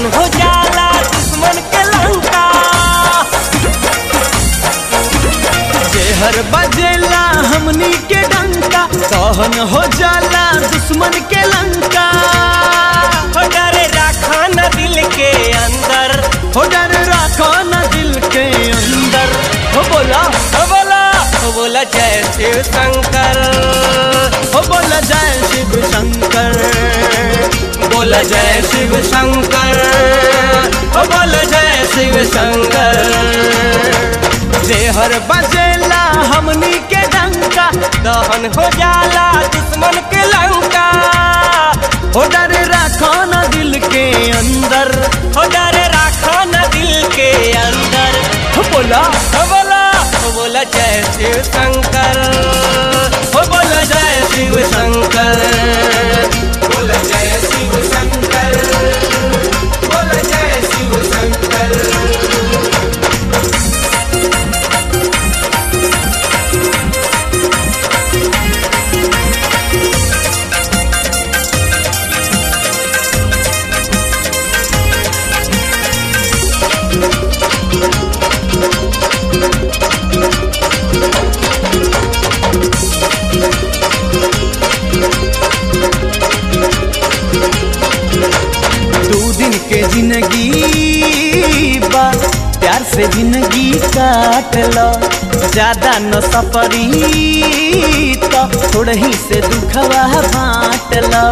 दहन हो जाला दुश्मन के लंका। जेहर बजेला हमनी के डंका दहन हो जाला दुश्मन के लंका। हो डरे राखा न दिल के अंदर, हो डर राखो न दिल के अंदर। हो बोला हो बोला, हो बोला जय शिव शंकर, हो बोला जय शिव शंकर, बोला जय शिव शंकर, हो बोला जय शिव शंकर। जेहर बजेला हमनी के डंका दहन हो जाला दुश्मन के लंका। हो डर राखो न दिल के अंदर, हो डरे राखा न दिल के अंदर। हो बोला हो बोला, हो बोला जय शिव शंकर, हो बोला जय शिव शंकर, बोला जय शिव शंकर, बोला जय शिव शंकर। के जिंदगी बा प्यार से जिंदगी काट लो। ज्यादा न सपरी तो थोड़ा ही से दुखवा बांट लो।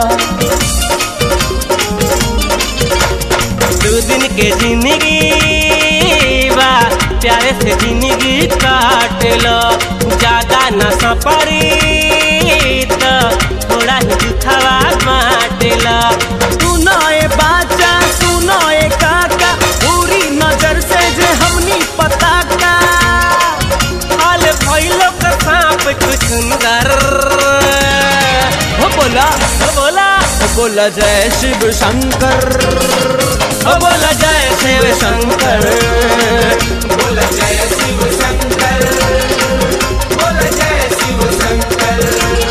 2 दिन के जिंदगी बा प्यारे से जिंदगी काट लो। ज्यादा न सपरी तो थोड़ा ही दुखवा बांट लो। सुनो ए बाचा सुनो ए काका पूरी नजर से जे हमनी पता का। हाल भइलो का सांप कुछ सुंदर। हो बोला हो बोला, हो बोला जय शिव शंकर, हो बोला जय शिव शंकर, बोला जय शिव शंकर, बोला जय शिव शंकर।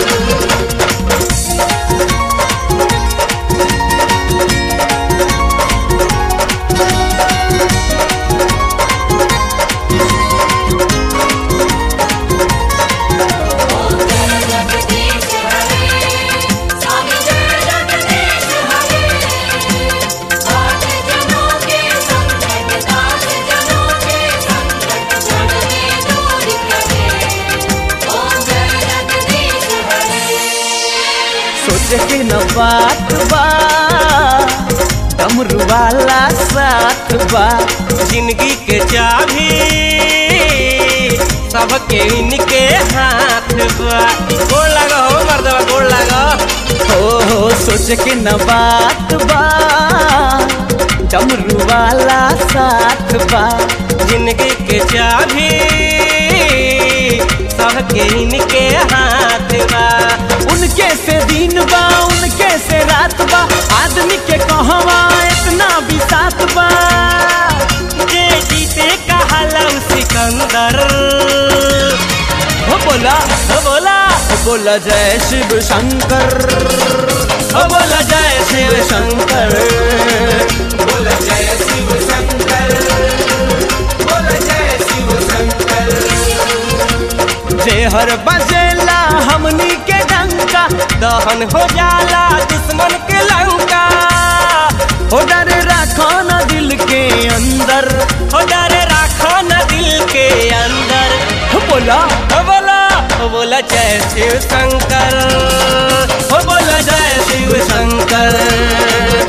सोच के न बात बा डमरू वाला साथ बा। जिंदगी के चाबी सबके इनके हाथ बा। गोड़ लगा हो मर्दवा गोड़ लगा। हो सोच के न बात बा डमरू वाला साथ बा। जिंदगी के चाबी सबके इनके हाथ बा। उनके से दिन बा उनके से रात बा। आदमी के कहवा इतना भी साथ बा। जे जीते कहाला सिकंदर। हो बोला हो बोला, हो बोला जय शिव शंकर, हो बोला जय शिव शंकर, बोला जय शिव शंकर, बोला जय शिव शंकर। जेहर बजेला हमनी के डंका दहन हो जाला दुश्मन के लंका। हो डर राखो न दिल के अंदर, हो डरे राखा न दिल के अंदर। हो बोला हो बोला, हो बोला जय शिव शंकर, हो बोला जय शिव शंकर।